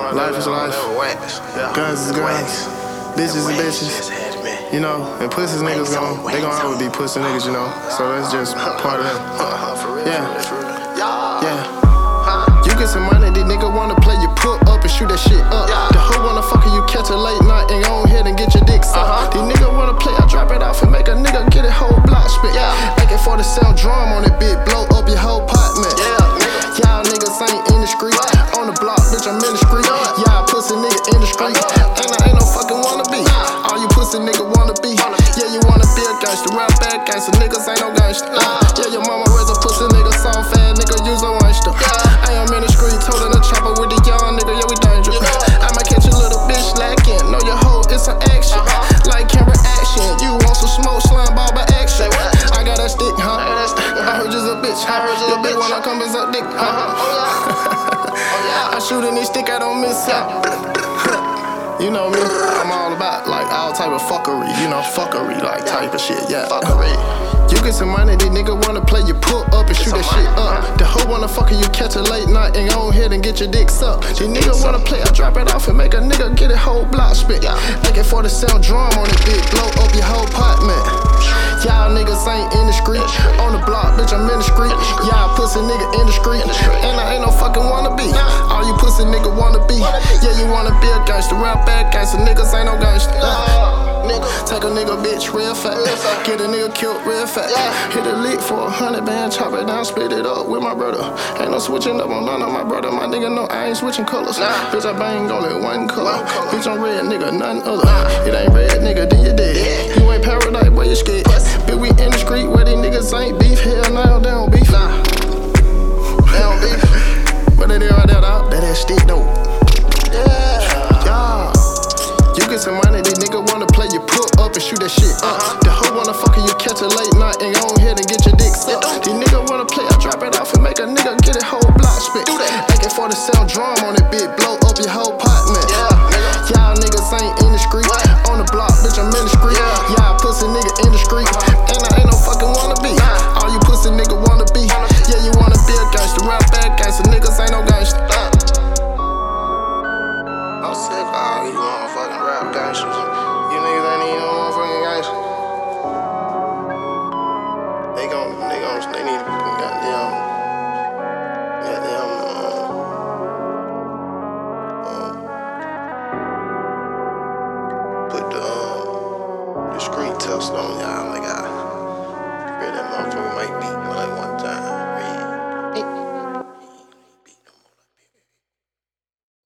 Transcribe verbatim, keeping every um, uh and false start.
Life is life. Guns is guns. Bitches is bitches. You know, and pussies niggas gon' they gon' always be pussy niggas, you know. So that's just part of them. Yeah. Yeah. You get some money, these niggas wanna play you put up and shoot that shit up. The hoe wanna fuck you catch a late night and go ahead and get your dick sucked. These niggas wanna play, I drop it off and make a nigga get a whole block spit. A K forty-seven drum on it, bitch, blow up your whole apartment. Y'all niggas ain't in the street. On the block, bitch, I'm in the street. Y'all pussy nigga in the street. Ain't I ain't no fucking wanna be. All you pussy nigga wanna be. Yeah, you wanna be a gangster, rap bad gangster. Niggas ain't no gangster. Uh, yeah, your mama raised a pussy nigga, soft fat nigga, use a waster. I am in the street, holding a chopper with the young nigga, yeah, we dangerous. I might catch a little bitch lacking. Know your hoe, it's an action. Like camera action. You want some smoke, slime ball by action. I got that stick, huh? I heard you's a bitch. Your bitch wanna come and suck dick, huh? I shoot in this stick, I don't miss out. You know me, I'm all about like all type of fuckery, you know, fuckery, like type of shit, yeah. Fuckery. You get some money, these niggas wanna play you pull up and shoot that shit up. The hoe wanna fuck you catch a late night and go ahead and get your dick sucked. These niggas wanna play, I drop it off and make a nigga get a whole block spit. A K forty-seven drum on it, bitch, blow up your whole apartment. Y'all niggas ain't in the street. On the block, bitch, I'm in the street. Y'all pussy nigga in the street. And I ain't no fucking wanna be. All you pussy nigga wanna be. Yeah, you wanna be a gangster, rap bad gangster. Niggas ain't no gangster. Take a nigga bitch real fat. Get a nigga killed real fat. Hit a lick for a hundred band, chop it down, split it up with my brother. Ain't no switching up on none of my brother. My nigga know I ain't switching colors. Bitch, I bang only one color. Bitch, I'm red nigga, none other. It ain't red nigga, then you dead. You ain't paradise, boy, you scared. Bitch, we in the street where these niggas ain't beef. Hell now, they don't beef. Nah, they don't beef. But they right there, dog. That ass stick though. Yeah, yeah. You get some money, these niggas wanna play you put up and shoot that shit up. The hoe wanna fuck you catch a late night and go ahead and get your dick sucked. These niggas wanna play, I drop it off and make a nigga get a whole block spit. A K forty-seven drum on it, bitch, blow up your whole apartment. Y'all niggas ain't in the street. On the block, bitch, I'm in the street. Y'all pussy nigga in the street. And I ain't no fucking wanna be. All you pussy nigga wanna be. Yeah, you wanna be a gangster, rap bad gangster. Niggas ain't no gangster. I'm sick of all you motherfucking rap gangsters. You niggas ain't even no motherfucking gangsters. They gon' they gon' they need to put goddamn goddamn uh, uh, put the um the screen test on y'all, nigga.